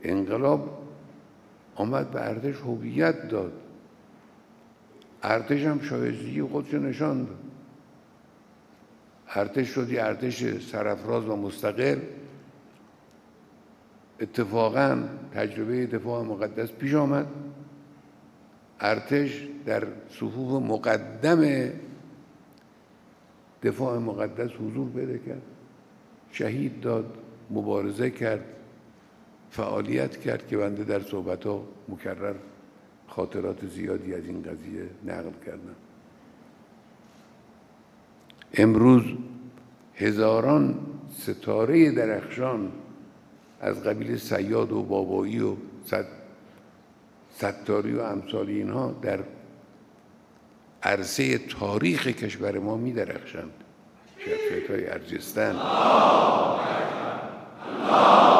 انقلاب آمد به ارتش هویت داد، ارتش هم شایستگی خودش نشان داد. ارتش شد یه ارتش سرافراز و مستقل. اتفاقاً تجربه دفاع مقدس پیش آمد، ارتش در صفوف مقدم دفاع مقدس حضور پیدا کرد، شهید داد، مبارزه کرد، فعالیت کرد که بنده در صحبت‌ها مکرر خاطرات زیادی از این قضیه نقل کردم. امروز هزاران ستاره درخشان از قبیل صیاد و بابایی و ستاری و امثال اینها در عرصه تاریخ کشور ما می درخشند. شخصیت‌های ارجستن